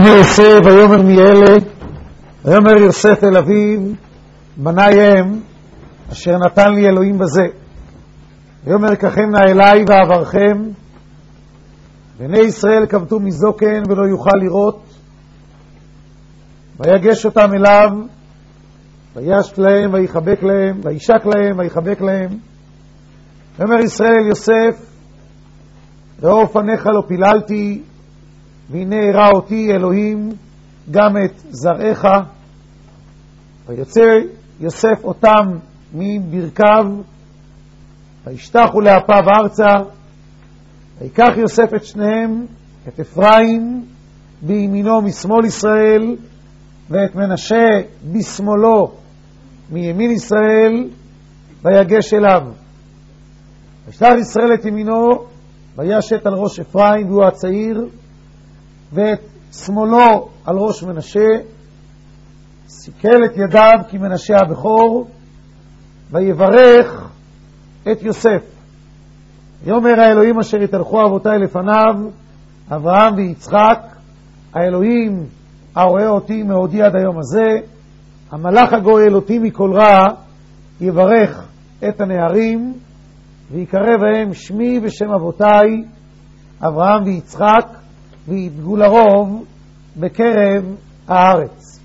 ויאמר יוסף ויאמר מיאלה ויאמר יוסף אל אביו בנייהם אשר נתן לי אלוהים בזה. ויאמר קחם נא אליי ואעברכם, בני ישראל כבתו מזוקן ולא יוכל לראות, ויגש אותם אליו וישק להם ויחבק להם, וישק להם ויחבק להם. ויאמר ישראל אל יוסף, ראו פניך לא פיללתי, והנה הראה אותי אלוהים גם את זרעך. ויוצא יוסף אותם מברכיו, וישתחו לאפיו ארצה. ויקח יוסף את שניהם, את אפרים בימינו משמאל ישראל, ואת מנשה בשמאלו מימין ישראל, ויגש אליו. וישלח ישראל את ימינו, וישת על ראש אפרים והוא הצעיר, ואת שמאלו על ראש מנשה, סיכל את ידיו כי מנשה הבכור, ויברך את יוסף. יאמר האלוהים אשר התהלכו אבותיי לפניו, אברהם ויצחק, האלוהים הרואה אותי מעודי עד היום הזה, המלאך הגואל אותי מכל רע, יברך את הנערים, ויקרא בהם שמי ושם אבותיי אברהם ויצחק, וידגו לרוב בקרב הארץ.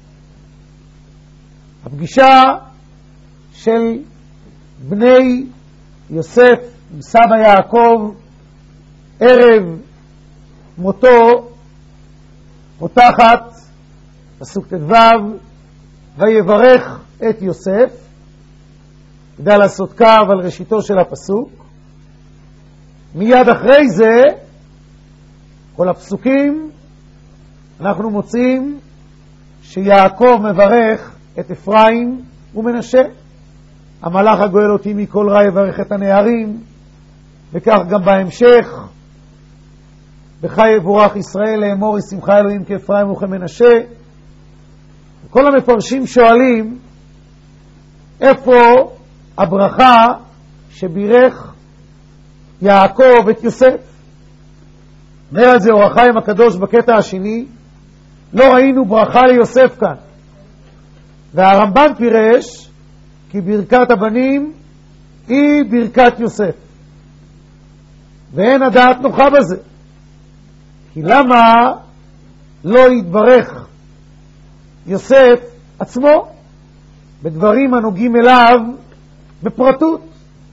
הפגישה של בני יוסף סבא יעקב ערב מותו פותחת פסוק ט"ו, ויברך את יוסף. כדאי לעשות קו על ראשיתו של הפסוק. מיד אחרי זה כל הפסוקים אנחנו מוצאים שיעקב מברך את אפרים ומנשה. המלאך הגואל אותי מכל רע יברך את הנערים, וכך גם בהמשך, בך יבורך ישראל לאמור ישמחה אלוהים כאפרים וכמנשה. כל המפרשים שואלים איפה הברכה שבירך יעקב את יוסף. אומר על זה אור החיים הקדוש בקטע השני, לא ראינו ברכה ליוסף כאן. והרמב"ן פירש כי ברכת הבנים היא ברכת יוסף, ואין הדעת נוחה בזה. כי למה לא יתברך יוסף עצמו בדברים הנוגעים אליו בפרטות?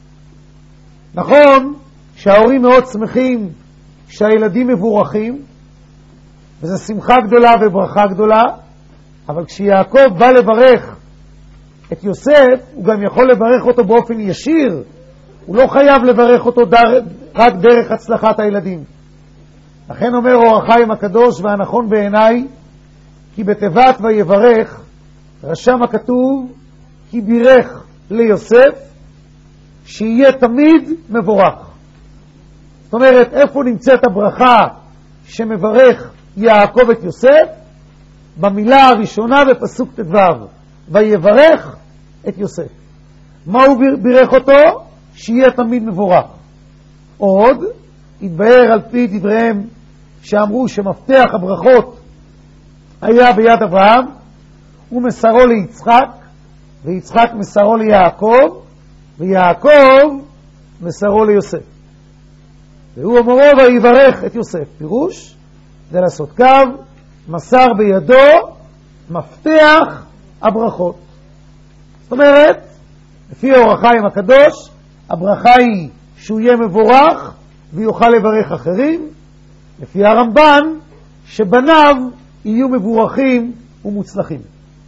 נכון שההורים מאוד שמחים שהילדים מבורכים, וזו שמחה גדולה וברכה גדולה, אבל כשיעקב בא לברך את יוסף, הוא גם יכול לברך אותו באופן ישיר. הוא לא חייב לברך אותו רק דרך הצלחת הילדים. לכן אומר אור החיים הקדוש והנכון בעיניי, כי בתיבת ויברך רשם הכתוב כי בירך ליוסף, שיהיה תמיד מבורך. זאת אומרת, איפה נמצאת הברכה שמברך יעקב את יוסף? במילה הראשונה בפסוק ט"ו, ויברך את יוסף. מה הוא בירך אותו? שיהיה תמיד מבורך. עוד התבהר על פי דבריהם שאמרו שמפתח הברכות היה ביד אברהם, הוא מסרו ליצחק, ויצחק מסרו ליעקב, ויעקב מסרו ליוסף. והוא אמרו ויברך את יוסף. פירוש זה לעשות קו, מסר בידו מפתח הברכות. זאת אומרת, לפי אור החיים הקדוש, הברכה היא שהוא יהיה מבורך ויוכל לברך אחרים. לפי הרמב"ן, שבניו יהיו מבורכים ומוצלחים.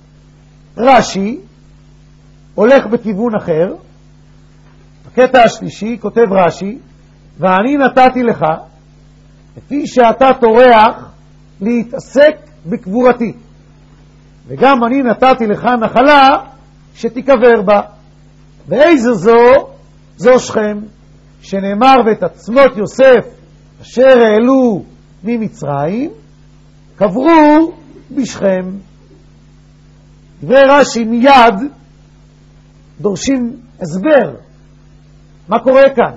רש"י הולך בכיוון אחר. בקטע השלישי כותב רש"י, ואני נתתי לך לפי שאתה טורח להתעסק בקבורתי, וגם אני נתתי לך נחלה שתיקבר בה. ואיזו זו שכם, שנאמר ואת עצמות יוסף אשר העלו ממצרים קברו בשכם. דברי רש"י מיד דורשים הסבר. מה קורה כאן?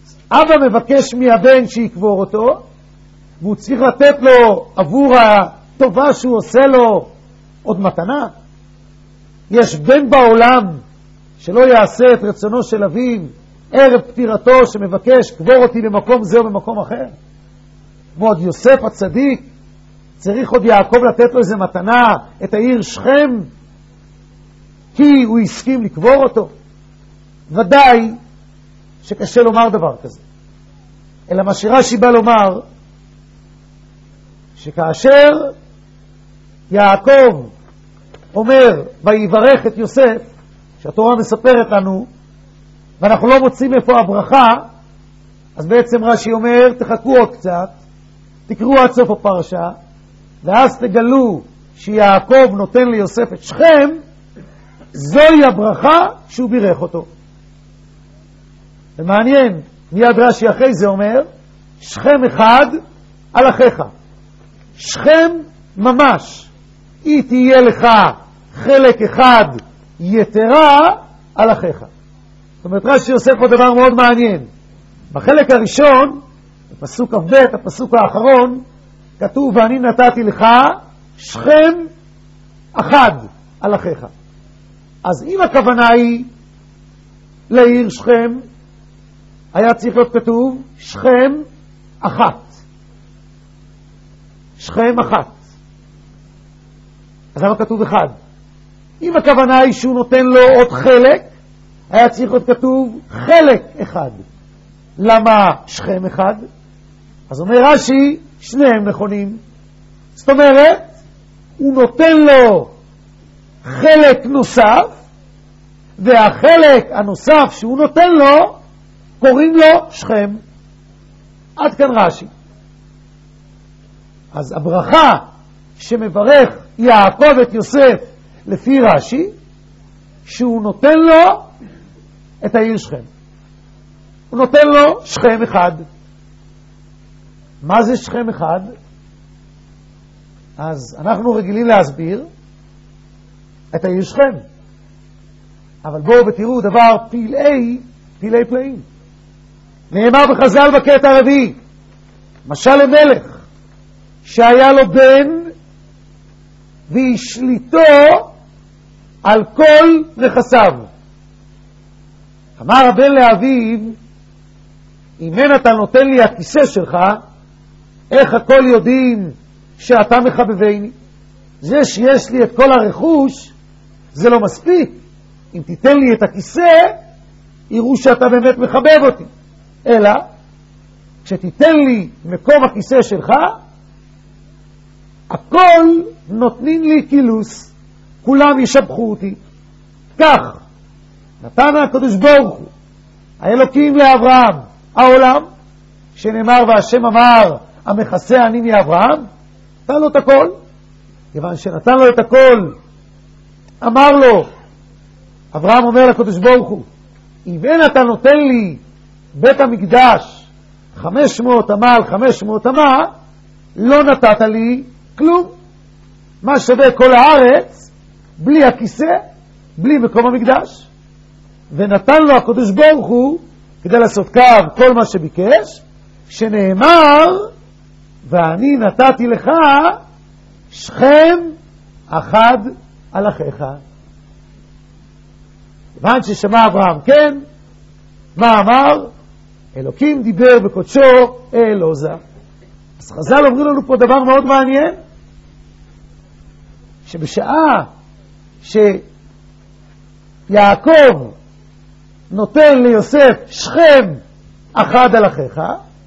אבא מבקש מהבן שיקבור אותו, והוא צריך לתת לו עבור טובה שהוא עושה לו עוד מתנה? יש בן בעולם שלא יעשה את רצונו של אביו ערב פטירתו שמבקש קבור אותי במקום זה או במקום אחר? כמו עוד יוסף הצדיק, צריך עוד יעקב לתת לו איזה מתנה, את העיר שכם, כי הוא הסכים לקבור אותו? ודאי שקשה לומר דבר כזה. אלא מה שרש"י בא לומר, שכאשר יעקב אומר ויברך את יוסף, שהתורה מספרת לנו, ואנחנו לא מוצאים איפה הברכה, אז בעצם רש"י אומר, תחכו עוד קצת, תקראו עד סוף הפרשה, ואז תגלו שיעקב נותן ליוסף את שכם, זוהי הברכה שהוא בירך אותו. ומעניין, מיד רש"י אחרי זה אומר, שכם אחד על אחיך. שכם ממש, היא תהיה לך חלק אחד יתרה על אחיך. זאת אומרת, רש"י עושה פה דבר מאוד מעניין. בחלק הראשון, בפסוק כ"ב, הפסוק האחרון, כתוב, ואני נתתי לך שכם אחד על אחיך. אז אם הכוונה היא לעיר שכם, היה צריך להיות כתוב שכם אחת. שכם אחת. אז למה כתוב אחד? אם הכוונה היא שהוא נותן לו עוד חלק, היה צריך להיות כתוב חלק אחד. למה שכם אחד? אז אומר רש"י, שניהם נכונים. זאת אומרת, הוא נותן לו חלק נוסף, והחלק הנוסף שהוא נותן לו, קוראים לו שכם. עד כאן רש"י. אז הברכה שמברך יעקב את יוסף לפי רש"י, שהוא נותן לו את העיר שכם. הוא נותן לו שכם אחד. מה זה שכם אחד? אז אנחנו רגילים להסביר את העיר שכם. אבל בואו ותראו דבר פלאי פלאים. נאמר בחז"ל בקטע הרביעי, משל למלך שהיה לו בן והשליטו על כל נכסיו. אמר הבן לאביו, אם אין אתה נותן לי הכיסא שלך, איך הכל יודעים שאתה מחבבני? זה שיש לי את כל הרכוש זה לא מספיק. אם תיתן לי את הכיסא, יראו שאתה באמת מחבב אותי. אלא, כשתיתן לי מקום הכיסא שלך, הכל נותנים לי קילוס, כולם ישבחו אותי. כך נתן הקדוש ברוך הוא האלוקים לאברהם העולם, שנאמר והשם אמר המכסה אני מאברהם, נתן לו את הכל. כיוון שנתן לו את הכל, אמר לו, אברהם אומר לקדוש ברוך הוא, אם אין אתה נותן לי בית המקדש 500 אמה על 500 אמה, לא נתת לי כלום. מה שווה כל הארץ בלי הכיסא, בלי מקום המקדש? ונתן לו הקדוש ברוך הוא כדי לעשות קו כל מה שביקש, שנאמר ואני נתתי לך שכם אחד על אחיך. כיוון ששמע אברהם כן, מה אמר? אלוקים דיבר בקודשו אל עוזה. אז חז"ל אומרים לנו פה דבר מאוד מעניין, שבשעה שיעקב נותן ליוסף שכם אחד על אחיך,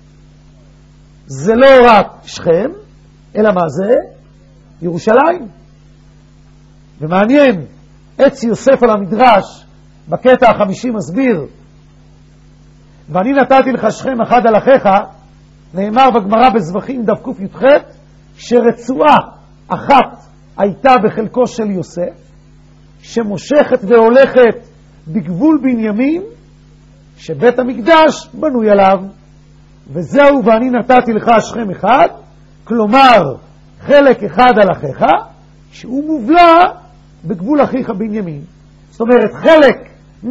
זה לא רק שכם, אלא מה זה? ירושלים. ומעניין, עץ יוסף על המדרש בקטע ה50 מסביר, ואני נתתי לך שכם אחד על אחיך, נאמר בגמרא בזבחים דף ק"ח, שרצועה אחת הייתה בחלקו של יוסף, שמושכת והולכת בגבול בנימין, שבית המקדש בנוי עליו, וזהו ואני נתתי לך שכם אחד, כלומר חלק אחד על אחיך, שהוא מובלע בגבול אחיך בנימין. זאת אומרת, חלק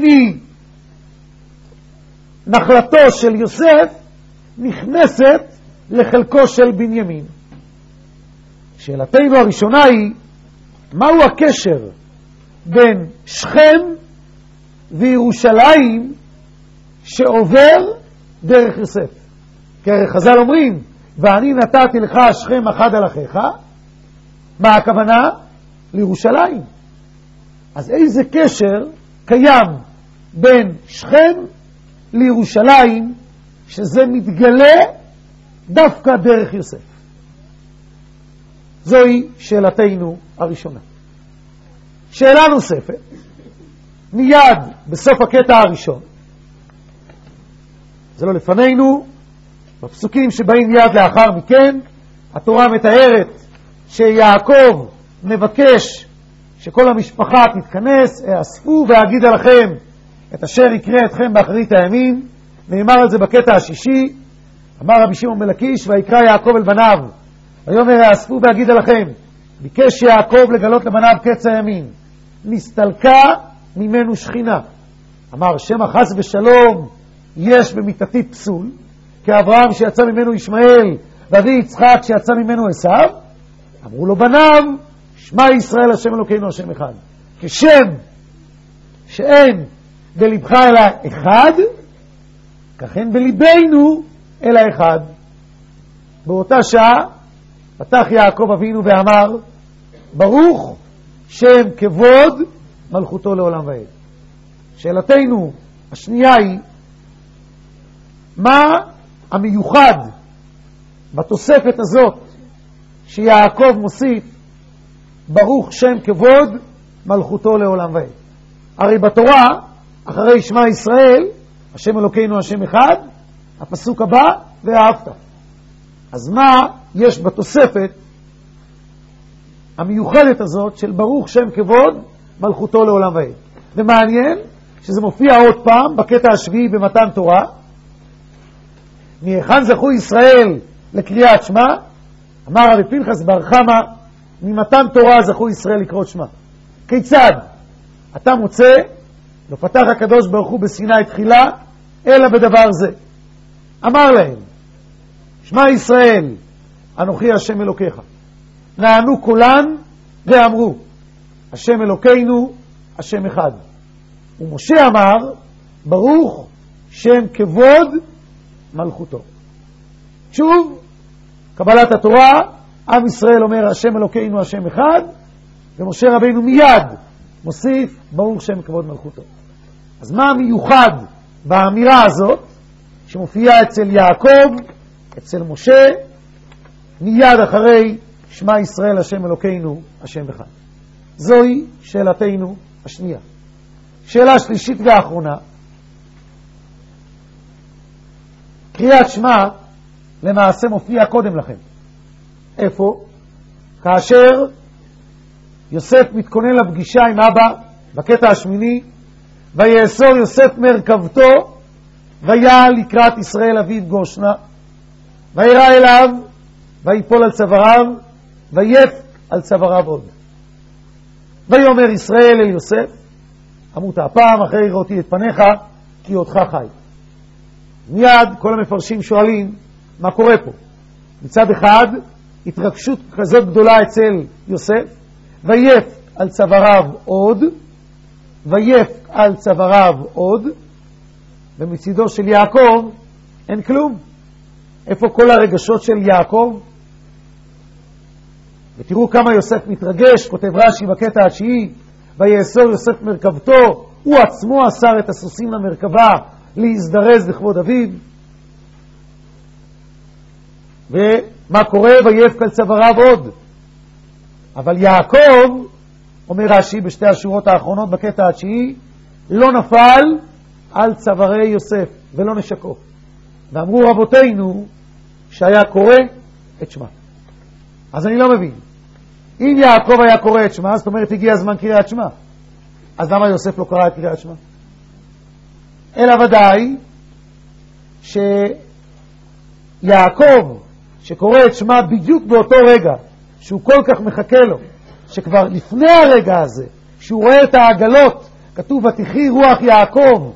מנחלתו של יוסף נכנסת לחלקו של בנימין. שאלתנו הראשונה היא, מהו הקשר בין שכם וירושלים שעובר דרך יוסף? כי הרי חז"ל אומרים, ואני נתתי לך שכם אחד על אחיך, מה הכוונה? לירושלים. אז איזה קשר קיים בין שכם לירושלים שזה מתגלה דווקא דרך יוסף? זוהי שאלתנו הראשונה. שאלה נוספת, מיד בסוף הקטע הראשון, זה לא לפנינו, בפסוקים שבאים מיד לאחר מכן, התורה מתארת שיעקב מבקש שכל המשפחה תתכנס, אספו ואגיד עליכם את אשר יקרה אתכם באחרית הימים. נאמר על זה בקטע השישי, אמר רבי שמעון בן לקיש, ויקרא יעקב אל בניו, ויאמר אספו ואגיד עליכם. ביקש יעקב לגלות לבניו קץ הימים, נסתלקה ממנו שכינה. אמר שמא חס ושלום יש במיתתי פסול, כאברהם שיצא ממנו ישמעאל, ואבי יצחק שיצא ממנו עשיו. אמרו לו בניו, שמע ישראל השם אלוקינו השם אחד. כשם שאין בלבך אלא אחד, ככן בליבנו אלא אחד. באותה שעה פתח יעקב אבינו ואמר, ברוך שם כבוד מלכותו לעולם ועד. שאלתנו השנייה היא, מה המיוחד בתוספת הזאת שיעקב מוסיף ברוך שם כבוד מלכותו לעולם ועד? הרי בתורה אחרי שמע ישראל השם אלוקינו השם אחד, הפסוק הבא ואהבת. אז מה יש בתוספת המיוחדת הזאת של ברוך שם כבוד מלכותו לעולם ועד? ומעניין שזה מופיע עוד פעם בקטע השביעי במתן תורה. מהיכן זכו ישראל לקריאת שמע? אמר רבי פנחס בר חמא, ממתן תורה זכו ישראל לקרוא שמע. כיצד? אתה מוצא, לא פתח הקדוש ברוך הוא בסיני תחילה, אלא בדבר זה. אמר להם, שמע ישראל, אנוכי השם אלוקיך. נענו קולן ואמרו, השם אלוקינו, השם אחד. ומשה אמר, ברוך שם כבוד מלכותו. שוב, קבלת התורה, עם ישראל אומר, השם אלוקינו, השם אחד, ומשה רבינו מיד מוסיף, ברוך שם כבוד מלכותו. אז מה המיוחד באמירה הזאת, שמופיעה אצל יעקב, אצל משה, מיד אחרי שמע ישראל השם אלוקינו השם אחד? זוהי שאלתנו השנייה. שאלה שלישית ואחרונה, קריאת שמע למעשה מופיע קודם לכן. איפה? כאשר יוסף מתכונן לפגישה עם אבא בקטע השמיני, ויאסור יוסף מרכבתו ויעל לקראת ישראל אביו גושנה, וירא אליו ויפול על צוואריו ויף על צוואריו עוד. ויאמר ישראל אל יוסף, אמות הפעם אחרי ראותי את פניך כי אותך חי. מיד כל המפרשים שואלים מה קורה פה. מצד אחד התרגשות כזאת גדולה אצל יוסף, ויף על צוואריו עוד, ויף על צוואריו עוד, ומצידו של יעקב אין כלום. איפה כל הרגשות של יעקב? ותראו כמה יוסף מתרגש. כותב רש"י בקטע התשיעי, ויאסור יוסף מרכבתו, הוא עצמו אסר את הסוסים למרכבה להזדרז לכבוד אביו. ומה קורה? ויף על צוואריו עוד. אבל יעקב, אומר רש"י בשתי השורות האחרונות בקטע התשיעי, לא נפל על צווארי יוסף ולא נשקו. ואמרו רבותינו שהיה קורא את שמה. אז אני לא מבין, אם יעקב היה קורא את שמה, זאת אומרת הגיע הזמן קריאת שמה, אז למה יוסף לא קרא את קריאת שמה? אלא ודאי שיעקב שקורא את שמה בדיוק באותו רגע שהוא כל כך מחכה לו, שכבר לפני הרגע הזה שהוא רואה את העגלות, כתוב ותחי רוח יעקב,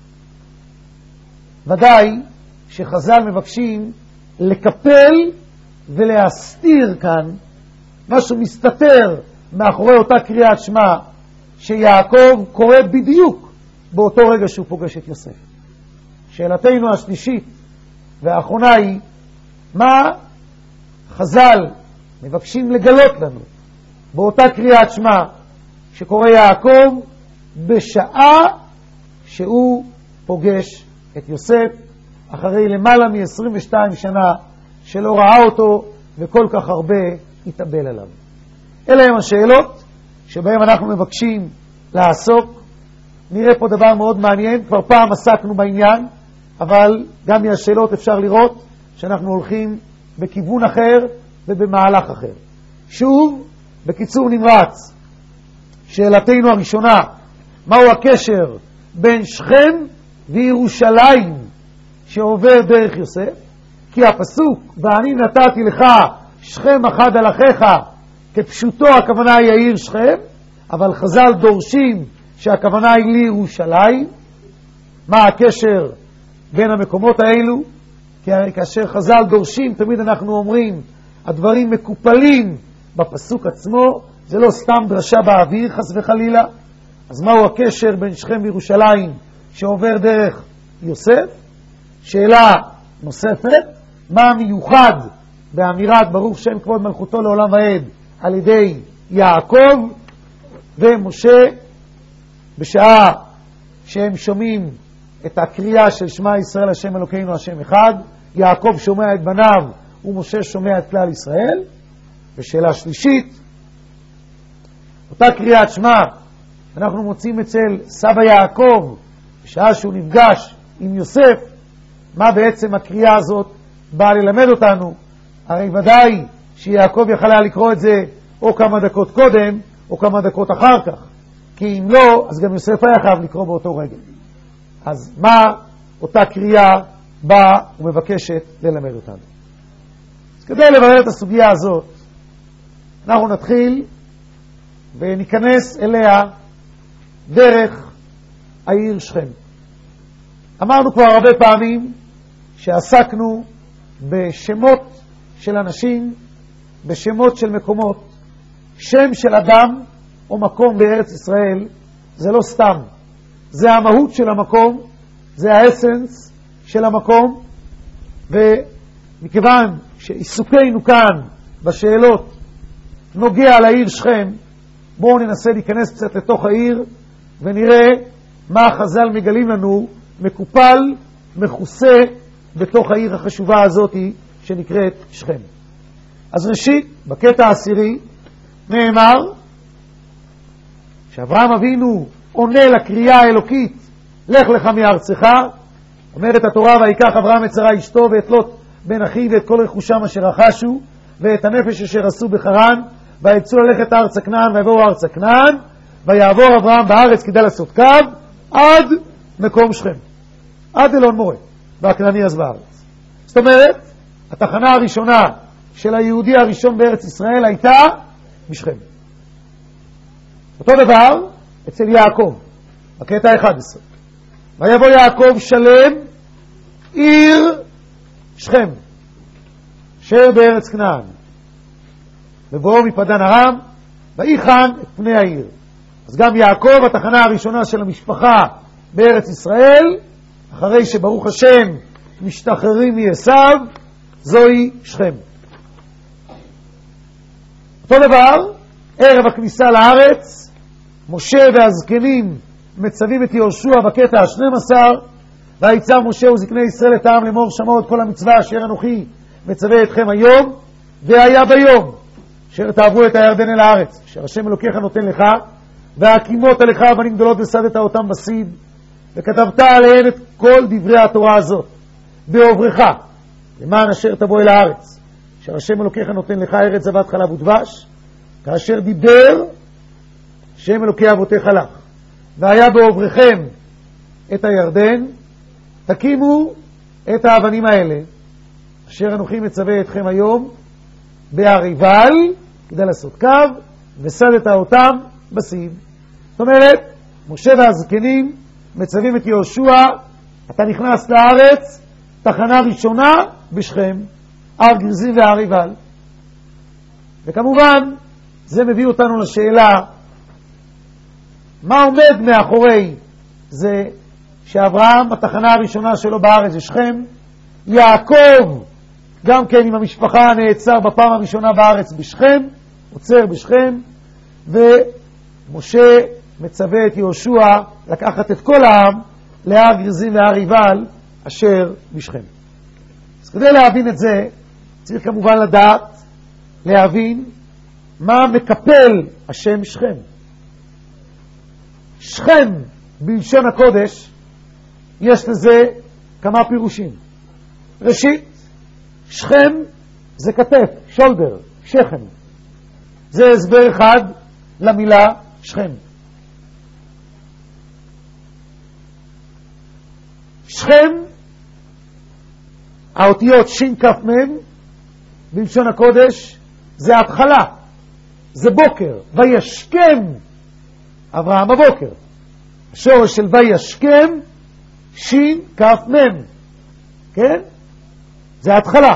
ודאי שחז"ל מבקשים לקפל ולהסתיר כאן משהו מסתתר מאחורי אותה קריאת שמע שיעקב קורא בדיוק באותו רגע שהוא פוגש את יוסף. שאלתנו השלישית והאחרונה היא, מה חז"ל מבקשים לגלות לנו באותה קריאת שמע שקורא יעקב בשעה שהוא פוגש את יוסף אחרי למעלה מ-22 שנה שלא ראה אותו וכל כך הרבה התאבל עליו. אלה הם השאלות שבהם אנחנו מבקשים לעסוק. נראה פה דבר מאוד מעניין, כבר פעם עסקנו בעניין, אבל גם מהשאלות אפשר לראות שאנחנו הולכים בכיוון אחר ובמהלך אחר. שוב, בקיצור נמרץ, שאלתנו הראשונה, מהו הקשר בין שכם וירושלים שעובר דרך יוסף? כי הפסוק, ואני נתתי לך שכם אחד על אחיך, כפשוטו הכוונה היא העיר שכם, אבל חז"ל דורשים שהכוונה היא לירושלים. מה הקשר בין המקומות האלו? כי כאשר חז"ל דורשים, תמיד אנחנו אומרים, הדברים מקופלים בפסוק עצמו, זה לא סתם דרשה באוויר חס וחלילה. אז מהו הקשר בין שכם וירושלים שעובר דרך יוסף? שאלה נוספת, מה המיוחד באמירת ברוך שם כבוד מלכותו לעולם ועד על ידי יעקב ומשה בשעה שהם שומעים את הקריאה של שמע ישראל השם אלוקינו השם אחד? יעקב שומע את בניו ומשה שומע את כלל ישראל. ושאלה שלישית, אותה קריאת שמע אנחנו מוצאים אצל סבא יעקב בשעה שהוא נפגש עם יוסף. מה בעצם הקריאה הזאת באה ללמד אותנו? הרי ודאי שיעקב יכל היה לקרוא את זה או כמה דקות קודם או כמה דקות אחר כך, כי אם לא, אז גם יוסף היה חייב לקרוא באותו רגע. אז מה אותה קריאה באה ומבקשת ללמד אותנו? אז כדי לברר את הסוגיה הזאת, אנחנו נתחיל וניכנס אליה דרך העיר שכם. אמרנו כבר הרבה פעמים שעסקנו בשמות של אנשים, בשמות של מקומות. שם של אדם או מקום בארץ ישראל זה לא סתם, זה המהות של המקום, זה האסנס של המקום. ומכיוון שעיסוקנו כאן בשאלות נוגע לעיר שכם, בואו ננסה להיכנס קצת לתוך העיר ונראה מה חז"ל מגלים לנו מקופל, מכוסה בתוך העיר החשובה הזאת שנקראת שכם. אז ראשית, בקטע העשירי נאמר שאברהם אבינו עונה לקריאה האלוקית לך לך מארצך. אומרת התורה, ויקח אברהם את שרה אשתו ואת לוט בן אחיו ואת כל רכושם אשר רכשו ואת הנפש אשר עשו בחרן, ויצאו ללכת ארץ הכנען ויבואו ארץ הכנען, ויעבור אברהם בארץ כדי לעשות קו עד מקום שכם, עד אלון מורה והכנעני אז בארץ. זאת אומרת, התחנה הראשונה של היהודי הראשון בארץ ישראל הייתה בשכם. אותו דבר אצל יעקב, בקטע 11. ויבוא יעקב שלם עיר שכם, אשר בארץ כנען, ובואו מפדן ארם, ויחן את פני העיר. אז גם יעקב, התחנה הראשונה של המשפחה בארץ ישראל, אחרי שברוך השם משתחררים מעשיו, זוהי שכם. אותו דבר, ערב הכניסה לארץ, משה והזקנים מצווים את יהושע בקטע ה-12, ויצב משה וזקני ישראל את העם לאמור שמעו את כל המצווה אשר אנוכי מצווה אתכם היום, והיה ביום אשר תעברו את הירדן אל הארץ אשר השם אלוקיך נותן לך, והקימות עליך אבנים גדולות וסדת אותם בסיד, וכתבת עליהן את כל דברי התורה הזאת בעוברך, למען אשר תבוא אל הארץ אשר השם אלוקיך נותן לך, ארץ זבת חלב ודבש, כאשר דיבר שם אלוקי אבותיך לך. והיה בעוברכם את הירדן, תקימו את האבנים האלה אשר אנוכי מצווה אתכם היום בהר עיבל כדי לעשות קו, וסדת אותם בסיד. זאת אומרת, משה והזקנים מצווים את יהושע, אתה נכנס לארץ, תחנה ראשונה בשכם, הר גריזים והר עיבל. וכמובן, זה מביא אותנו לשאלה, מה עומד מאחורי זה שאברהם, התחנה הראשונה שלו בארץ זה שכם, יעקב, גם כן עם המשפחה נעצר בפעם הראשונה בארץ בשכם, עוצר בשכם, ומשה מצווה את יהושע לקחת את כל העם להר גריזים והר עיבל אשר בשכם. אז כדי להבין את זה, צריך כמובן לדעת, להבין מה מקפל השם שכם. שכם בלשון הקודש יש לזה כמה פירושים. ראשית, שכם זה כתף, שולדר, שכם. זה הסבר אחד למילה שכם. שכם, האותיות שין כף מם, בלשון הקודש, זה התחלה, זה בוקר, וישכם אברהם בבוקר. השורש של וישכם, שין כף מם, כן? זה התחלה.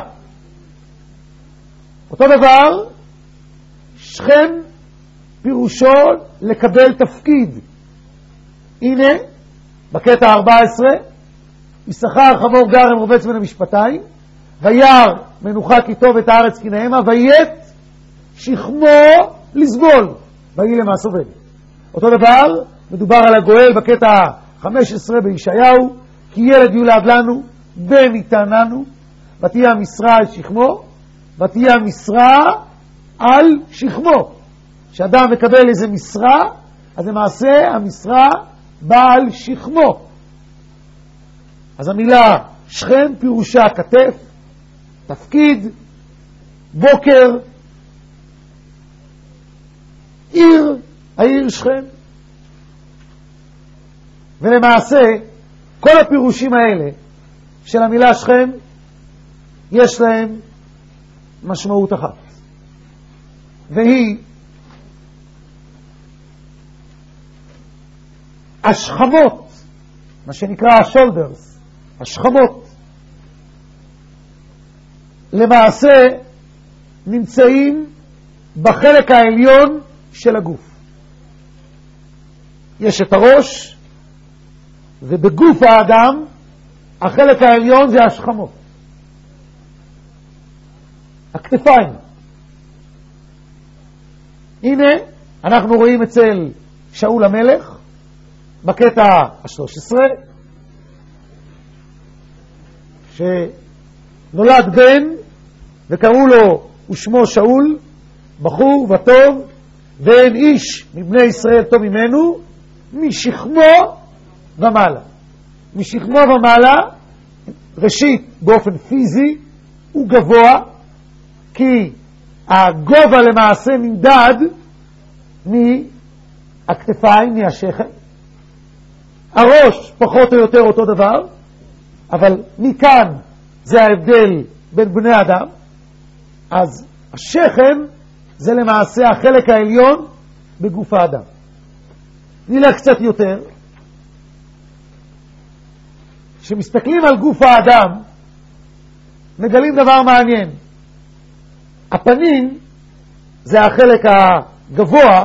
אותו דבר, שכם פירושו לקבל תפקיד. הנה, בקטע 14, יששכר חמור גרם רובץ בין המשפטיים, וירא מנוחה כי טוב את הארץ כי נעמה, ויית שכמו לסבול, ויהי למעשה עובד. אותו דבר, מדובר על הגואל בקטע 15 בישעיהו, כי ילד יולד לנו, בן ניתן לנו, ותהיה המשרה על שכמו, ותהיה המשרה על שכמו. כשאדם מקבל איזה משרה, אז למעשה המשרה בעל שכמו. אז המילה שכם פירושה כתף, תפקיד, בוקר, עיר, העיר שכם. ולמעשה, כל הפירושים האלה של המילה שכם, יש להם משמעות אחת. והיא השכמות, מה שנקרא השולדרס, השכמות, למעשה נמצאים בחלק העליון של הגוף. יש את הראש, ובגוף האדם החלק העליון זה השכמות, הכתפיים. הנה אנחנו רואים אצל שאול המלך בקטע 13 שנולד בן וקראו לו ושמו שאול, בחור וטוב, ואין איש מבני ישראל טוב ממנו, משכמו ומעלה. משכמו ומעלה, ראשית באופן פיזי הוא גבוה, כי הגובה למעשה נמדד מהכתפיים, מהשכם. הראש פחות או יותר אותו דבר, אבל מכאן זה ההבדל בין בני אדם. אז השכם זה למעשה החלק העליון בגוף האדם. נלך קצת יותר. כשמסתכלים על גוף האדם, מגלים דבר מעניין. הפנים זה החלק הגבוה.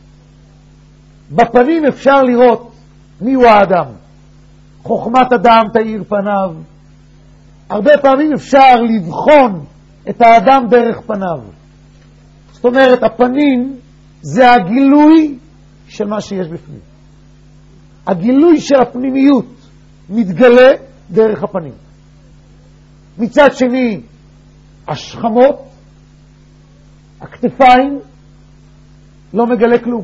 בפנים אפשר לראות מיהו האדם. חוכמת אדם תאיר פניו. הרבה פעמים אפשר לבחון את האדם דרך פניו. זאת אומרת, הפנים זה הגילוי של מה שיש בפנים. הגילוי של הפנימיות מתגלה דרך הפנים. מצד שני, השכמות, הכתפיים, לא מגלה כלום.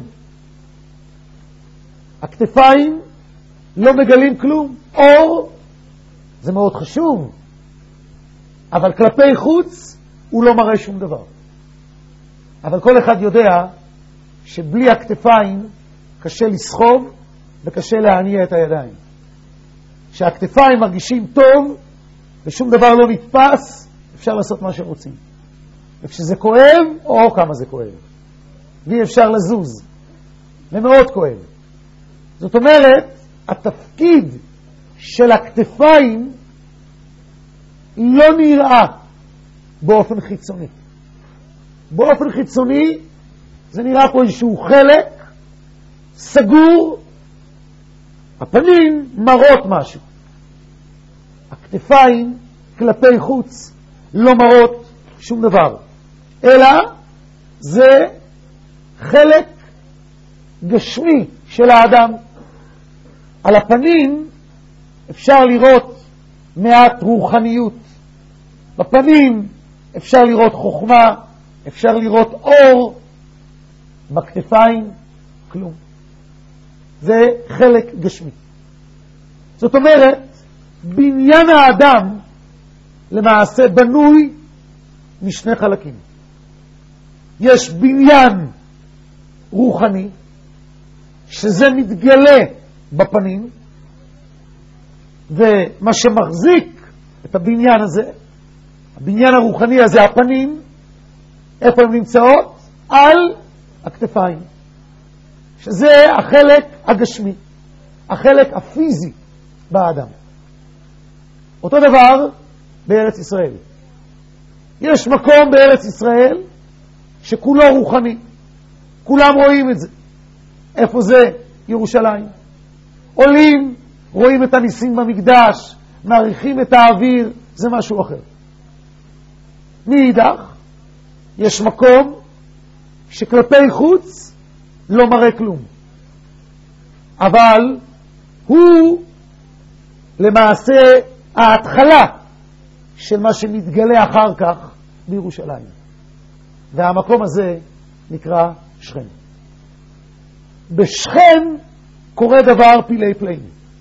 הכתפיים לא מגלים כלום. אור זה מאוד חשוב, אבל כלפי חוץ הוא לא מראה שום דבר. אבל כל אחד יודע שבלי הכתפיים קשה לסחוב וקשה להניע את הידיים. כשהכתפיים מרגישים טוב ושום דבר לא נתפס, אפשר לעשות מה שרוצים. וכשזה כואב, או כמה זה כואב. ואי אפשר לזוז. ומאוד כואב. זאת אומרת, התפקיד של הכתפיים לא נראה באופן חיצוני. באופן חיצוני זה נראה פה איזשהו חלק סגור, הפנים מראות משהו, הכתפיים כלפי חוץ לא מראות שום דבר, אלא זה חלק גשמי של האדם. על הפנים אפשר לראות מעט רוחניות, בפנים אפשר לראות חוכמה, אפשר לראות אור, בכתפיים כלום. זה חלק גשמי. זאת אומרת, בניין האדם למעשה בנוי משני חלקים. יש בניין רוחני, שזה מתגלה בפנים, ומה שמחזיק את הבניין הזה, הבניין הרוחני הזה, הפנים, איפה הן נמצאות? על הכתפיים, שזה החלק הגשמי, החלק הפיזי באדם. אותו דבר בארץ ישראל. יש מקום בארץ ישראל שכולו רוחני, כולם רואים את זה. איפה זה? ירושלים. עולים, רואים את הניסים במקדש, מעריכים את האוויר, זה משהו אחר. מאידך, יש מקום שכלפי חוץ לא מראה כלום, אבל הוא למעשה ההתחלה של מה שמתגלה אחר כך בירושלים, והמקום הזה נקרא שכם. בשכם קורה דבר פילי פלאים.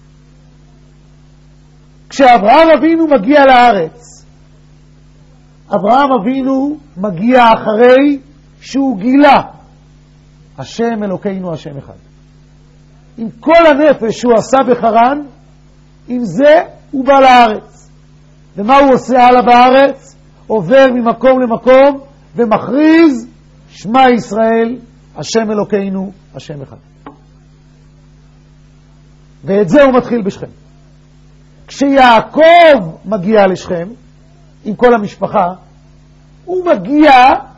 כשאברהם אבינו מגיע לארץ, אברהם אבינו מגיע אחרי שהוא גילה השם אלוקינו השם אחד. עם כל הנפש שהוא עשה בחרן, עם זה הוא בא לארץ. ומה הוא עושה הלאה בארץ? עובר ממקום למקום ומכריז שמע ישראל השם אלוקינו השם אחד. ואת זה הוא מתחיל בשכם. כשיעקב מגיע לשכם עם כל המשפחה, הוא מגיע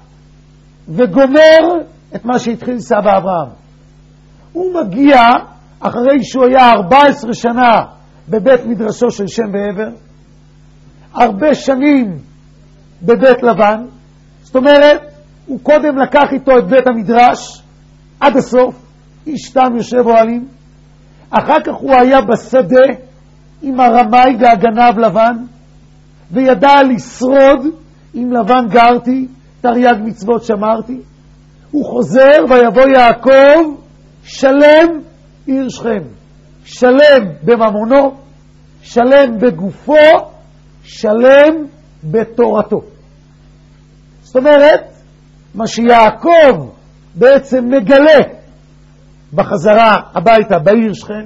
וגומר את מה שהתחיל סבא אברהם. הוא מגיע אחרי שהוא היה 14 שנה בבית מדרשו של שם ועבר, הרבה שנים בבית לבן. זאת אומרת, הוא קודם לקח איתו את בית המדרש עד הסוף, איש תם יושב אוהלים. אחר כך הוא היה בשדה עם הרמאי והגנב לבן, וידע לשרוד עם לבן גרתי, תרי"ג מצוות שמרתי. הוא חוזר ויבוא יעקב שלם עיר שכם, שלם בממונו, שלם בגופו, שלם בתורתו. זאת אומרת, מה שיעקב בעצם מגלה בחזרה הביתה בעיר שכם,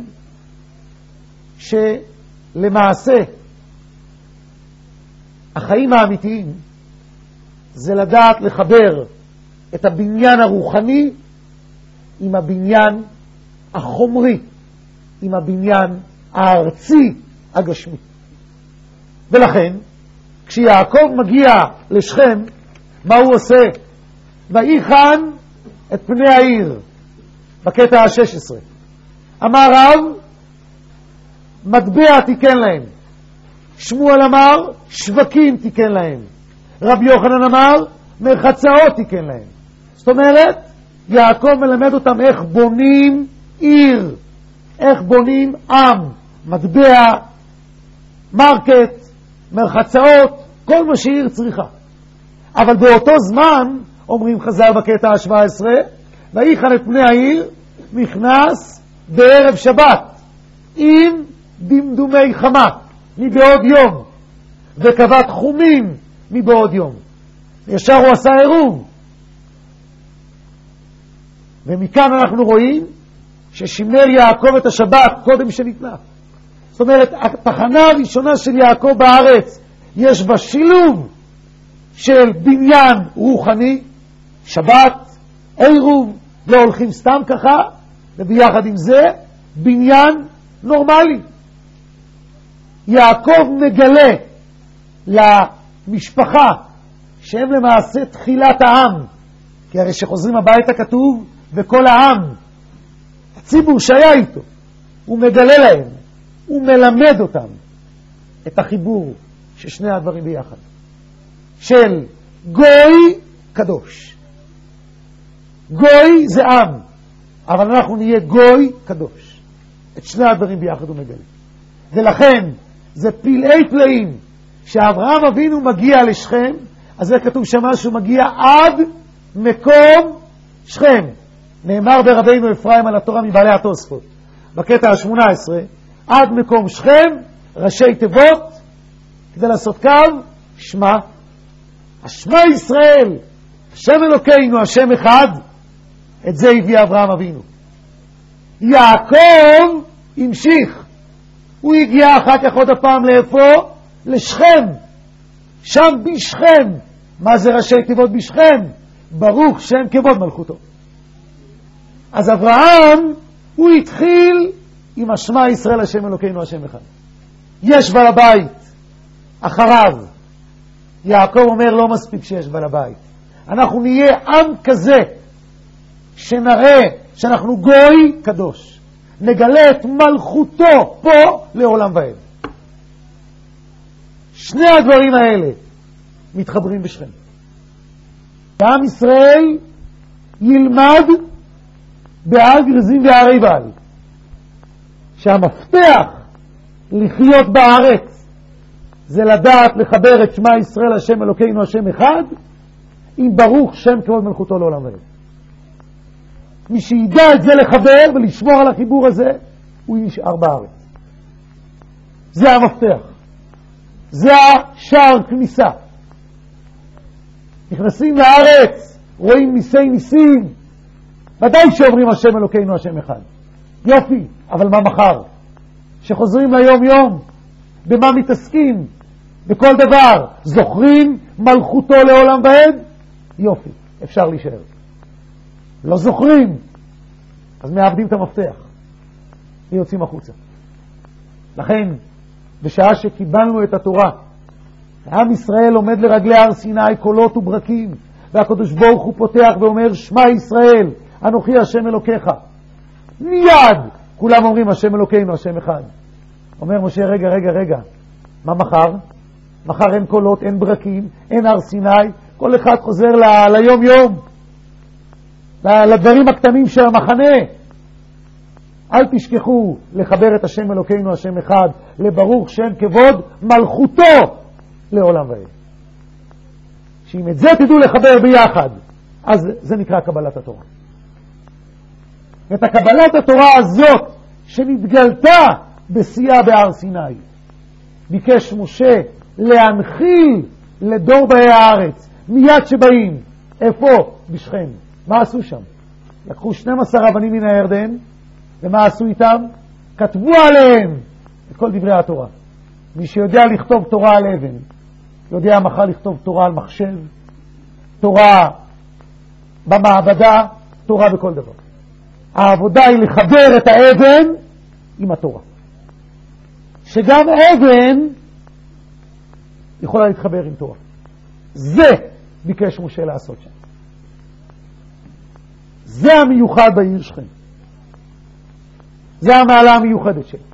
שלמעשה החיים האמיתיים זה לדעת לחבר את הבניין הרוחני עם הבניין החומרי, עם הבניין הארצי הגשמי. ולכן כשיעקב מגיע לשכם, מה הוא עושה? ויחן את פני העיר, בקטע ה-16. אמר רב, מטבע תיקן להם. שמואל אמר, שווקים תיקן להם. רב יוחנן אמר, מרחצאות תיקן להם. זאת אומרת, יעקב מלמד אותם איך בונים עיר, איך בונים עם, מטבע, מרקט, מרחצאות, כל מה שעיר צריכה. אבל באותו זמן, אומרים חז"ל בקטע ה-17, ויחן את פני העיר, נכנס בערב שבת, עם דמדומי חמה, מבעוד יום, וקבע תחומים מבעוד יום. ישר הוא עשה עירוב. ומכאן אנחנו רואים ששימר יעקב את השבת קודם שניתנה. זאת אומרת, התחנה הראשונה של יעקב בארץ, יש בה שילוב של בניין רוחני, שבת, עירוב, לא הולכים סתם ככה, וביחד עם זה, בניין נורמלי. יעקב מגלה למשפחה שהם למעשה תחילת העם, כי הרי שחוזרים הביתה כתוב וכל העם, הציבור שהיה איתו, הוא מגלה להם, הוא מלמד אותם את החיבור של שני הדברים ביחד, של גוי קדוש. גוי זה עם, אבל אנחנו נהיה גוי קדוש. את שני הדברים ביחד הוא מגלה. ולכן זה פלאי פלאים שאברהם אבינו מגיע לשכם, אז זה כתוב שמה שהוא מגיע עד מקום שכם. נאמר ברבינו אפרים על התורה מבעלי התוספות בקטע ה-18, עד מקום שכם, ראשי תיבות, כדי לעשות קו, שמה. השמה ישראל, השם אלוקינו, השם אחד, את זה הביא אברהם אבינו. יעקב המשיך, הוא הגיע אחר כך עוד הפעם לאיפה? לשכם. שם בשכם. מה זה ראשי תיבות בשכם? ברוך שם כבוד מלכותו. אז אברהם הוא התחיל עם השמה ישראל השם אלוקינו השם אחד. יש בעל הבית אחריו. יעקב אומר לא מספיק שיש בעל הבית, אנחנו נהיה עם כזה שנראה שאנחנו גוי קדוש, נגלה את מלכותו פה לעולם ועד. שני הדברים האלה מתחברים בשכם. עם ישראל ילמד בהר גריזים והרי בעל, שהמפתח לחיות בארץ זה לדעת לחבר את שמה ישראל השם אלוקינו השם אחד עם ברוך שם כבוד מלכותו לעולם ועד. מי שידע את זה לחבר ולשמור על החיבור הזה, הוא נשאר בארץ. זה המפתח, זה השער כניסה. נכנסים לארץ, רואים ניסי ניסים, ודאי שאומרים השם אלוקינו השם אחד, יופי. אבל מה מחר? שחוזרים ליום יום, במה מתעסקים? בכל דבר זוכרים מלכותו לעולם ועד? יופי, אפשר להישאר. לא זוכרים, אז מאבדים את המפתח ויוצאים החוצה. לכן בשעה שקיבלנו את התורה, עם ישראל עומד לרגלי הר סיני קולות וברקים, והקדוש ברוך הוא פותח ואומר שמע ישראל אנוכי השם אלוקיך. מיד כולם אומרים השם אלוקינו השם אחד. אומר משה רגע, מה מחר? מחר אין קולות, אין ברקים, אין הר סיני, כל אחד חוזר ליום יום, לדברים הקטנים של המחנה. אל תשכחו לחבר את השם אלוקינו השם אחד לברוך שם כבוד מלכותו לעולם ועד. שאם את זה תדעו לחבר ביחד, אז זה נקרא קבלת התורה. ואת הקבלת התורה הזאת שנתגלתה בשיאה בהר סיני, ביקש משה להנחיל לדור באי הארץ מיד שבאים. איפה? בשכם. מה עשו שם? לקחו 12 אבנים מן הירדן, ומה עשו איתם? כתבו עליהם את כל דברי התורה. מי שיודע לכתוב תורה על אבן, יודע מחר לכתוב תורה על מחשב, תורה במעבדה, תורה בכל דבר. העבודה היא לחבר את האבן עם התורה. שגם אבן יכולה להתחבר עם תורה. זה ביקש משה לעשות שם. זה המיוחד בעיר שכם. זה המעלה המיוחדת שלה.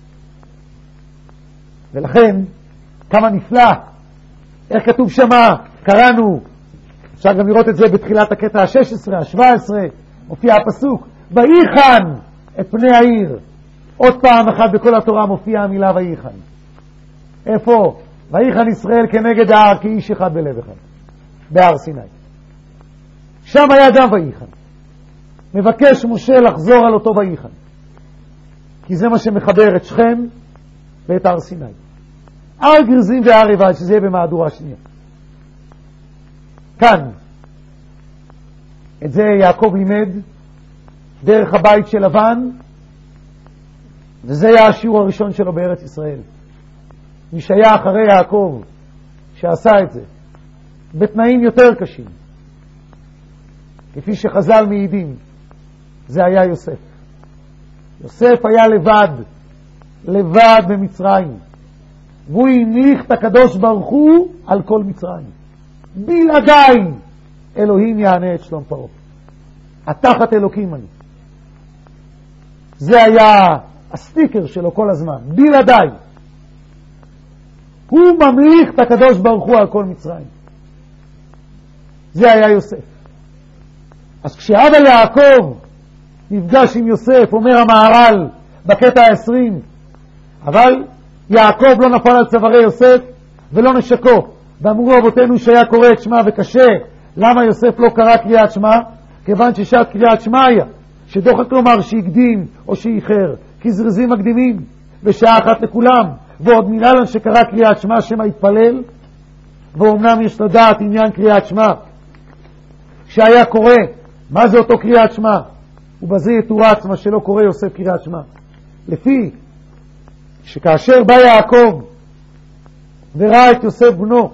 ולכן, כמה נפלא, איך כתוב שמה, קראנו, אפשר גם לראות את זה בתחילת הקטע ה-16, ה-17, מופיע הפסוק, ויחן את פני העיר. עוד פעם אחת בכל התורה מופיע המילה ויחן. איפה? ויחן ישראל כנגד ההר כאיש אחד בלב אחד. בהר סיני. שם היה גם ויחן. מבקש משה לחזור על אותו ויחן. כי זה מה שמחבר את שכם ואת הר סיני. הר גריזים והר עיבל, שזה יהיה במהדורה שנייה. כאן. את זה יעקב לימד דרך הבית של לבן, וזה היה השיעור הראשון שלו בארץ ישראל. מי שהיה אחרי יעקב שעשה את זה בתנאים יותר קשים, כפי שחז"ל מעידים, זה היה יוסף. יוסף היה לבד במצרים, והוא המליך את הקדוש ברוך הוא על כל מצרים. בלעדיי אלוהים יענה את שלום פרעה. התחת אלוקים אני. זה היה הסטיקר שלו כל הזמן, בלעדיי. הוא ממליך את הקדוש ברוך הוא על כל מצרים. זה היה יוסף. אז כשאבא יעקב נפגש עם יוסף, אומר המהר"ל בקטע 20, אבל יעקב לא נפל על צווארי יוסף ולא נשקו, ואמרו אבותינו שהיה קורא את שמה וקשה. למה יוסף לא קרא קריאת שמה? כיוון ששעת קריאת שמה היה, שדוחק לומר שהקדים או שאיחר, כי זרזים מקדימים בשעה אחת לכולם. ועוד מנהלן שקרא קריאת שמה שמה התפלל, ואומנם יש לדעת עניין קריאת שמה שהיה קורא מה זה אותו קריאת שמה, ובזה יתורץ מה שלא קורא יוסף קריאת שמה. לפי שכאשר בא יעקב וראה את יוסף בנו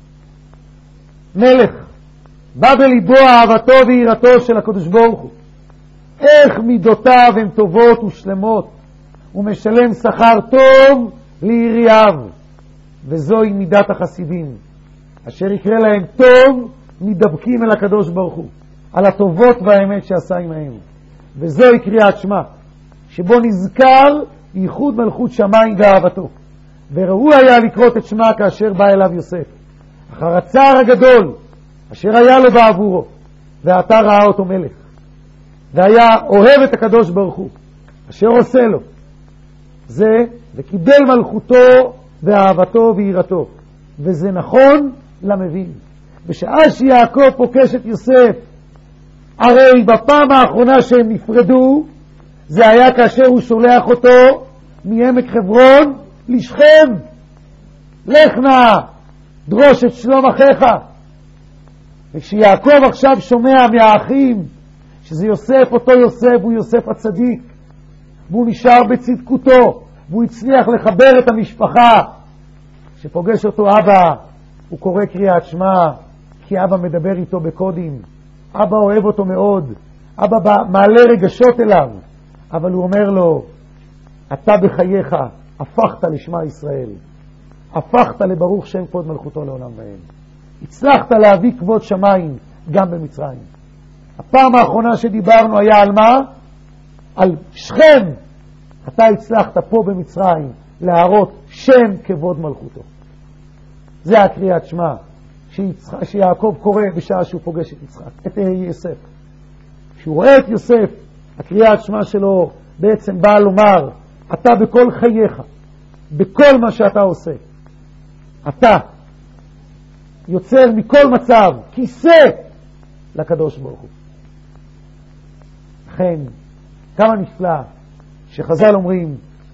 מלך, בא בליבו אהבתו ויראתו של הקדוש ברוך הוא, איך מידותיו הן טובות ושלמות, ומשלם שכר טוב ליריעיו, וזוהי מידת החסידים, אשר יקרא להם טוב מדבקים אל הקדוש ברוך הוא, על הטובות והאמת שעשה עמהם. וזוהי קריאת שמה, שבו נזכר ייחוד מלכות שמיים ואהבתו. וראוי היה לקרות את שמה כאשר בא אליו יוסף, אחר הצער הגדול אשר היה לו בעבורו, ועתה ראה אותו מלך, והיה אוהב את הקדוש ברוך הוא אשר עושה לו זה, וקיבל מלכותו ואהבתו ויראתו. וזה נכון למבין. בשעה שיעקב פוקש את יוסף, הרי בפעם האחרונה שהם נפרדו זה היה כאשר הוא שולח אותו מעמק חברון לשכם. לך נא דרוש את שלום אחיך. וכשיעקב עכשיו שומע מהאחים שזה יוסף, אותו יוסף הוא יוסף הצדיק, והוא נשאר בצדקותו, והוא הצליח לחבר את המשפחה, שפוגש אותו אבא, הוא קורא קריאת שמה, כי אבא מדבר איתו בקודים, אבא אוהב אותו מאוד, אבא מעלה רגשות אליו, אבל הוא אומר לו, אתה בחייך הפכת לשמה ישראל, הפכת לברוך שם כבוד מלכותו לעולם ועד, הצלחת להביא כבוד שמיים גם במצרים. הפעם האחרונה שדיברנו היה על מה? על שכם. אתה הצלחת פה במצרים להראות שם כבוד מלכותו. זה הקריאת שמה שיעקב קורא בשעה שהוא פוגש את יוסף. כשהוא רואה את יוסף, הקריאת שמה שלו בעצם באה לומר, אתה בכל חייך, בכל מה שאתה עושה, אתה יוצר מכל מצב כיסא לקדוש ברוך הוא. לכן כמה נפלא שחז"ל אומרים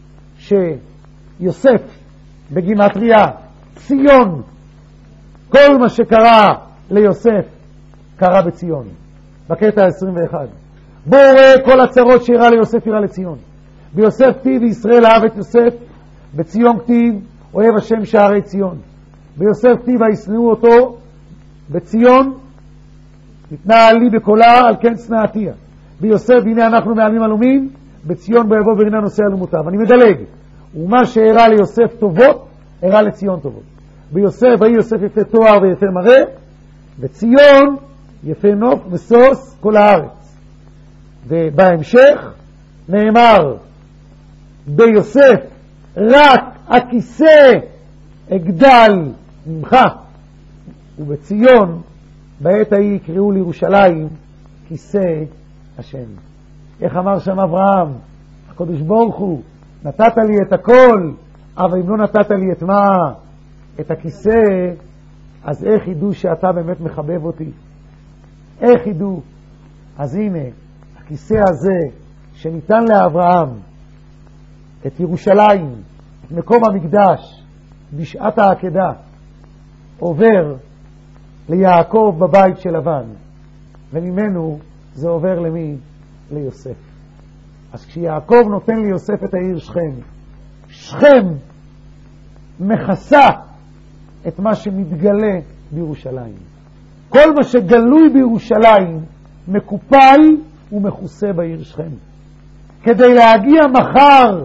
שיוסף בגימטריה ציון, כל מה שקרה ליוסף קרה בציון. בקטע 21 בו רואה כל הצרות שהראה ליוסף הראה לציון. ביוסף כתיב וישראל אהב את יוסף, בציון כתיב אוהב השם שערי ציון. ביוסף כתיב וישנאו אותו, בציון ניתנה לי בקולה על כן שנאתיה. ביוסף הנה אנחנו מעלמים עלומים, בציון בו יבוא ורינה נושא אלומותיו. אני מדלג, ומה שהראה ליוסף טובות הראה לציון טובות. ביוסף ויהי יוסף יפה תואר ויפה מראה, בציון יפה נוף וסוס כל הארץ. ובהמשך נאמר ביוסף רק הכיסא אגדל ממך, ובציון בעת ההיא יקראו לירושלים כיסא השם. איך אמר שם אברהם? הקדוש ברוך הוא, נתת לי את הכל, אבל אם לא נתת לי את מה? את הכיסא, אז איך ידעו שאתה באמת מחבב אותי? איך ידעו? אז הנה, הכיסא הזה שניתן לאברהם, את ירושלים, את מקום המקדש, בשעת העקדה, עובר ליעקב בבית של לבן, וממנו זה עובר למי? ליוסף. אז כשיעקב נותן ליוסף את העיר שכם, שכם מכסה את מה שמתגלה בירושלים. כל מה שגלוי בירושלים מקופל ומכוסה בעיר שכם. כדי להגיע מחר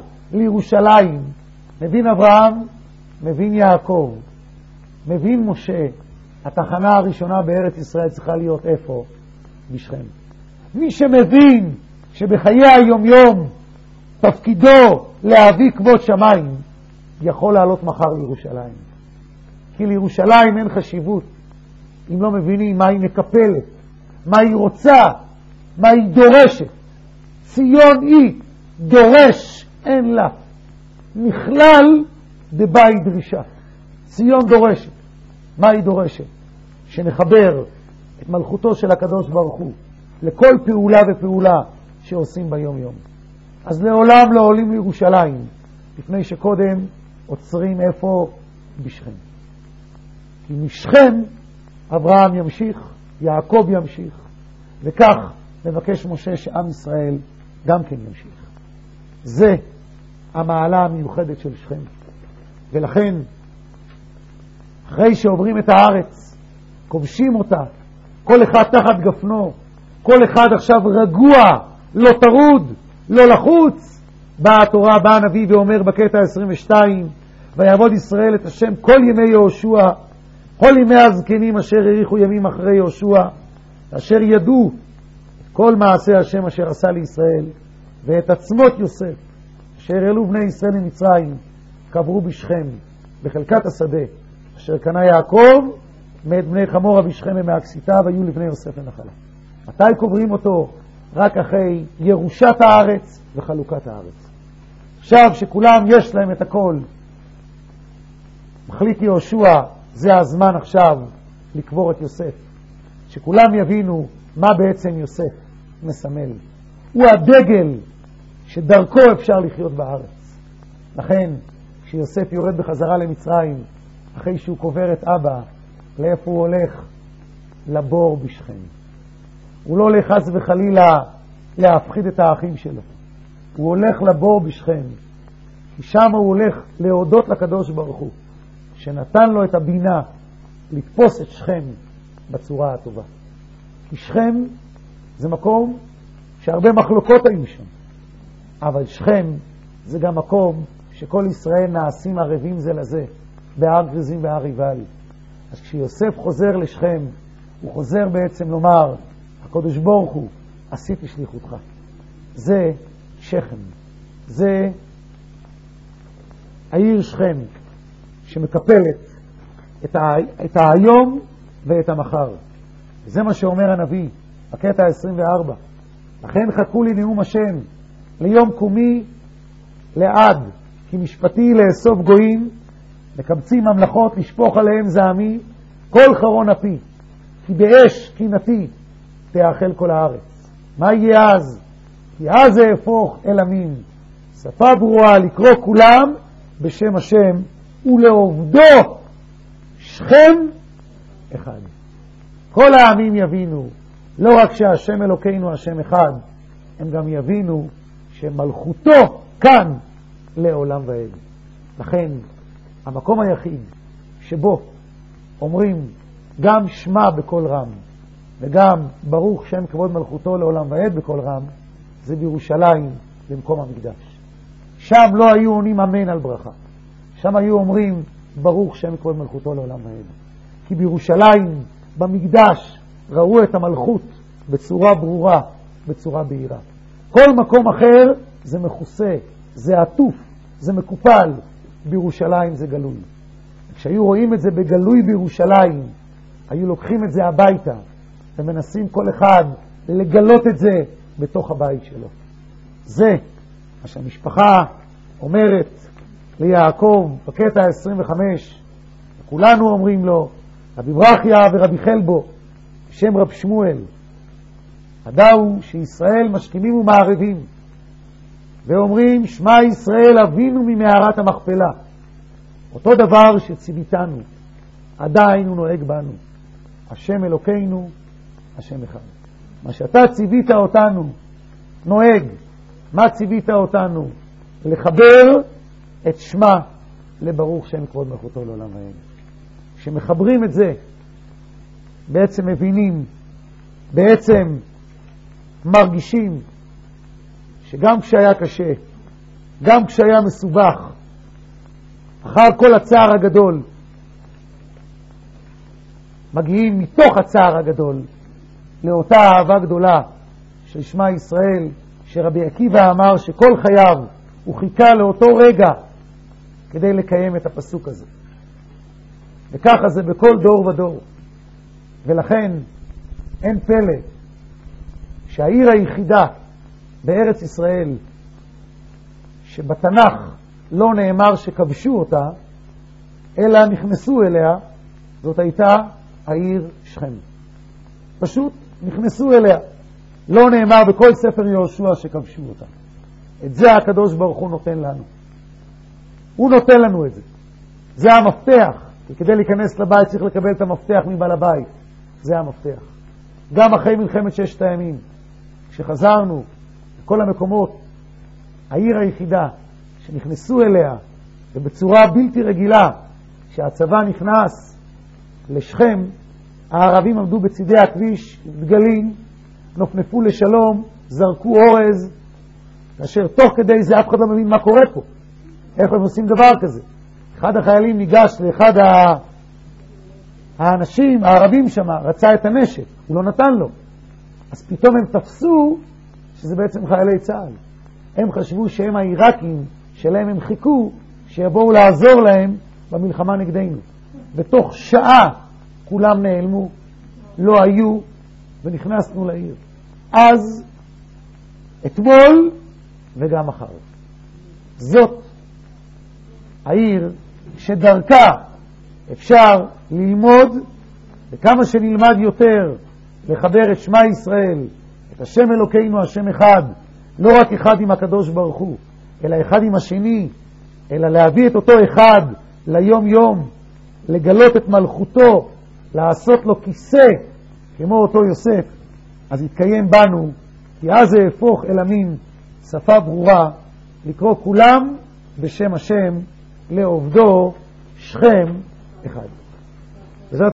לירושלים, מבין אברהם, מבין יעקב, מבין משה, התחנה הראשונה בארץ ישראל צריכה להיות איפה? בשכם. מי שמבין שבחיי היום-יום תפקידו להביא כבוד שמיים, יכול לעלות מחר לירושלים. כי לירושלים אין חשיבות אם לא מבינים מה היא מקפלת, מה היא רוצה, מה היא דורשת. ציון היא דורש, אין לה. נכלל בבית דרישה. ציון דורשת. מה היא דורשת? שנחבר את מלכותו של הקדוש ברוך הוא לכל פעולה ופעולה שעושים ביום יום. אז לעולם לא עולים לירושלים לפני שקודם עוצרים איפה? בשכם. כי משכם אברהם ימשיך, יעקב ימשיך, וכך מבקש משה שעם ישראל גם כן ימשיך. זה המעלה המיוחדת של שכם. ולכן אחרי שעוברים את הארץ, כובשים אותה, כל אחד תחת גפנו, כל אחד עכשיו רגוע, לא טרוד, לא לחוץ, באה התורה, בא הנביא ואומר בקטע 22, ויעבוד ישראל את השם כל ימי יהושע, כל ימי הזקנים אשר האריכו ימים אחרי יהושע, אשר ידעו כל מעשה השם אשר עשה לישראל, ואת עצמות יוסף, אשר העלו בני ישראל ממצרים, קברו בשכם, בחלקת השדה, אשר קנה יעקב, מאת בני חמורה בשכם ומהכסיתה, והיו לבני יוסף לנחלה. מתי קוברים אותו? רק אחרי ירושת הארץ וחלוקת הארץ. עכשיו שכולם יש להם את הכל, מחליט יהושע, זה הזמן עכשיו לקבור את יוסף. שכולם יבינו מה בעצם יוסף מסמל. הוא הדגל שדרכו אפשר לחיות בארץ. לכן, כשיוסף יורד בחזרה למצרים, אחרי שהוא קובר את אבא, לאיפה הוא הולך? לבור בשכם. הוא לא הולך חס וחלילה להפחיד את האחים שלו. הוא הולך לבור בשכם. כי שם הוא הולך להודות לקדוש ברוך הוא, שנתן לו את הבינה לתפוס את שכם בצורה הטובה. כי שכם זה מקום שהרבה מחלוקות היו שם. אבל שכם זה גם מקום שכל ישראל נעשים ערבים זה לזה, בהר גריזים והר עיבל. אז כשיוסף חוזר לשכם, הוא חוזר בעצם לומר, הקדוש ברוך הוא, עשיתי שליחותך. זה שכם. זה העיר שכם שמקפלת את היום ואת המחר. וזה מה שאומר הנביא, בקטע 24. לכן חכו לי נאום השם, ליום קומי לעד, כי משפטי לאסוף גויים, מקבצים ממלכות, לשפוך עליהם זעמי, כל חרון אפי, כי באש קינתי תאכל כל הארץ. מה יהיה אז? כי אז זה הפוך אל עמים, שפה ברורה לקרוא כולם בשם השם, ולעובדו שכם אחד. כל העמים יבינו, לא רק שהשם אלוקינו השם אחד, הם גם יבינו שמלכותו כאן לעולם ועד. לכן, המקום היחיד שבו אומרים גם שמה בכל רם, וגם ברוך שם כבוד מלכותו לעולם ועד בכל רם, זה בירושלים במקום המקדש. שם לא היו עונים אמן על ברכה. שם היו אומרים ברוך שם כבוד מלכותו לעולם ועד. כי בירושלים, במקדש, ראו את המלכות בצורה ברורה, בצורה בהירה. כל מקום אחר זה מכוסה, זה עטוף, זה מקופל. בירושלים זה גלוי. כשהיו רואים את זה בגלוי בירושלים, היו לוקחים את זה הביתה, ומנסים כל אחד לגלות את זה בתוך הבית שלו. זה מה שהמשפחה אומרת ליעקב בקטע 25, וכולנו אומרים לו, רבי ברכיה ורבי חלבו, בשם רב שמואל, הדאו שישראל משכימים ומערבים, ואומרים שמע ישראל אבינו ממערת המכפלה. אותו דבר שציוויתנו, עדיין הוא נוהג בנו. השם אלוקינו, השם אחד. מה שאתה ציווית אותנו, נוהג. מה ציווית אותנו? לחבר את שמה לברוך שם כבוד מלכותו לעולם ועד. כשמחברים את זה, בעצם מבינים, בעצם מרגישים, שגם כשהיה קשה, גם כשהיה מסובך, אחר כל הצער הגדול, מגיעים מתוך הצער הגדול לאותה אהבה גדולה של שמע ישראל, שרבי עקיבא אמר שכל חייו הוא חיכה לאותו רגע כדי לקיים את הפסוק הזה. וככה זה בכל דור ודור. ולכן אין פלא שהעיר היחידה בארץ ישראל שבתנ"ך לא נאמר שכבשו אותה, אלא נכנסו אליה, זאת הייתה העיר שכם. פשוט נכנסו אליה. לא נאמר בכל ספר יהושע שכבשו אותה. את זה הקדוש ברוך הוא נותן לנו. הוא נותן לנו את זה. זה המפתח. וכדי להיכנס לבית צריך לקבל את המפתח מבעל הבית. זה המפתח. גם אחרי מלחמת ששת הימים, כשחזרנו לכל המקומות, העיר היחידה שנכנסו אליה, ובצורה בלתי רגילה, שהצבא נכנס לשכם, הערבים עמדו בצדי הכביש, דגלים, נופנפו לשלום, זרקו אורז, כאשר תוך כדי זה אף אחד לא מבין מה קורה פה. איך הם עושים דבר כזה? אחד החיילים ניגש לאחד האנשים, הערבים שם, רצה את הנשק, הוא לא נתן לו. אז פתאום הם תפסו שזה בעצם חיילי צה"ל. הם חשבו שהם העיראקים שלהם הם חיכו שיבואו לעזור להם במלחמה נגדנו. בתוך שעה כולם נעלמו, לא היו, ונכנסנו לעיר. אז, אתמול וגם מחר. זאת העיר שדרכה אפשר ללמוד, וכמה שנלמד יותר, לחבר את שמע ישראל, את השם אלוקינו, השם אחד, לא רק אחד עם הקדוש ברוך הוא, אלא אחד עם השני, אלא להביא את אותו אחד ליום יום, לגלות את מלכותו, לעשות לו כיסא, כמו אותו יוסף, אז יתקיים בנו, כי אז זה הפוך אל המין, שפה ברורה, לקרוא כולם בשם השם, לעובדו שכם אחד.